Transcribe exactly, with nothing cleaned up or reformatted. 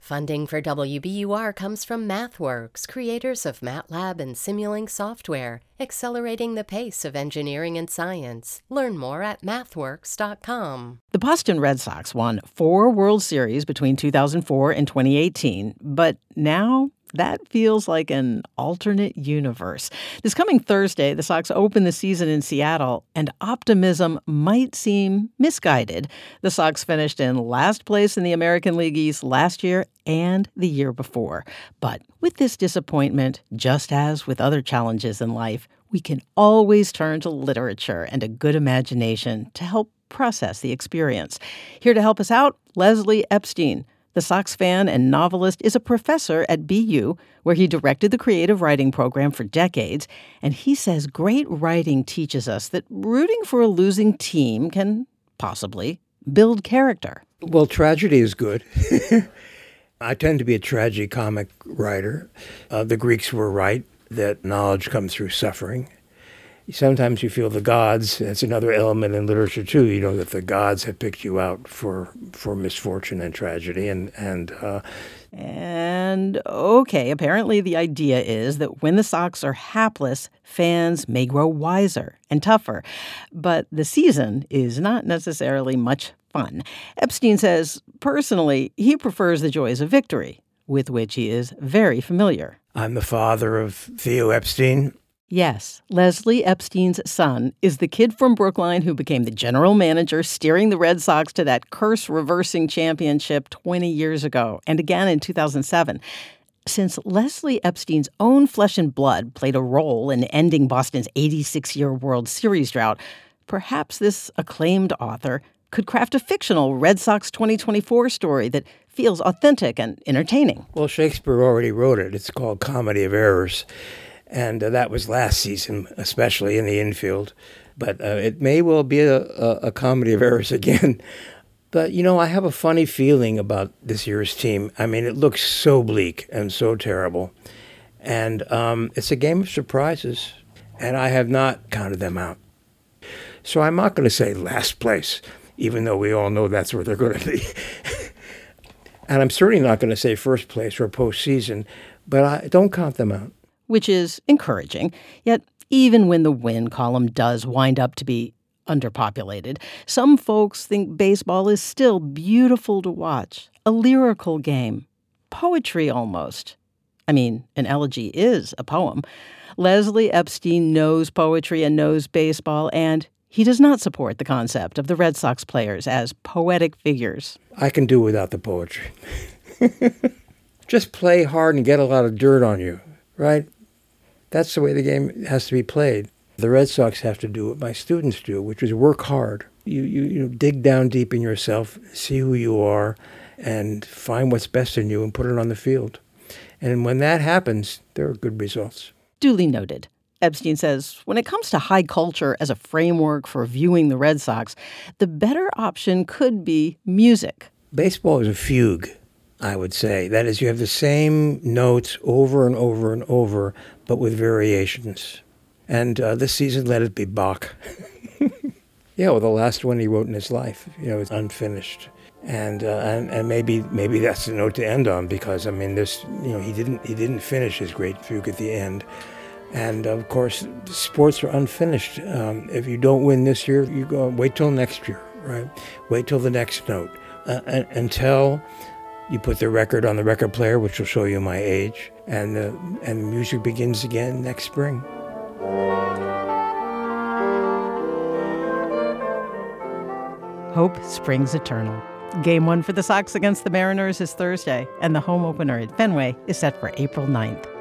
Funding for W B U R comes from MathWorks, creators of MATLAB and Simulink software, accelerating the pace of engineering and science. Learn more at mathworks dot com. The Boston Red Sox won four World Series between two thousand four and twenty eighteen, but now that feels like an alternate universe. This coming Thursday, the Sox open the season in Seattle, and optimism might seem misguided. The Sox finished in last place in the American League East last year and the year before. But with this disappointment, just as with other challenges in life, we can always turn to literature and a good imagination to help process the experience. Here to help us out, Leslie Epstein. The Sox fan and novelist is a professor at B U, where he directed the creative writing program for decades. And he says great writing teaches us that rooting for a losing team can possibly build character. Well, tragedy is good. I tend to be a tragicomic writer. Uh, the Greeks were right that knowledge comes through suffering. Sometimes you feel the gods, that's another element in literature too, you know, that the gods have picked you out for for misfortune and tragedy. And, and, uh, and okay, apparently the idea is that when the Sox are hapless, fans may grow wiser and tougher. But the season is not necessarily much fun. Epstein says, personally, he prefers the joys of victory, with which he is very familiar. I'm the father of Theo Epstein. Yes, Leslie Epstein's son is the kid from Brookline who became the general manager steering the Red Sox to that curse-reversing championship twenty years ago, and again in two thousand seven. Since Leslie Epstein's own flesh and blood played a role in ending Boston's eighty-six-year World Series drought, perhaps this acclaimed author could craft a fictional Red Sox twenty twenty-four story that feels authentic and entertaining. Well, Shakespeare already wrote it. It's called Comedy of Errors. And uh, that was last season, especially in the infield. But uh, it may well be a, a, a comedy of errors again. But, you know, I have a funny feeling about this year's team. I mean, it looks so bleak and so terrible. And um, it's a game of surprises. And I have not counted them out. So I'm not going to say last place, even though we all know that's where they're going to be. And I'm certainly not going to say first place or postseason. But I don't count them out. Which is encouraging. Yet, even when the win column does wind up to be underpopulated, some folks think baseball is still beautiful to watch, a lyrical game, poetry almost. I mean, an elegy is a poem. Leslie Epstein knows poetry and knows baseball, and he does not support the concept of the Red Sox players as poetic figures. I can do without the poetry. Just play hard and get a lot of dirt on you, right? That's the way the game has to be played. The Red Sox have to do what my students do, which is work hard. You, you, you know, dig down deep in yourself, see who you are, and find what's best in you and put it on the field. And when that happens, there are good results. Duly noted. Epstein says, when it comes to high culture as a framework for viewing the Red Sox, the better option could be music. Baseball is a fugue, I would say. That is, you have the same notes over and over and over, but with variations. And uh, this season, let it be Bach. Yeah, well, the last one he wrote in his life, you know, is unfinished. And uh, and and maybe maybe that's the note to end on, because I mean, this, you know, he didn't he didn't finish his great fugue at the end. And of course, sports are unfinished. Um, if you don't win this year, you go wait till next year, right? Wait till the next note uh, until you put the record on the record player, which will show you my age, and the and the music begins again next spring. Hope springs eternal. Game one for the Sox against the Mariners is Thursday, and the home opener at Fenway is set for April ninth.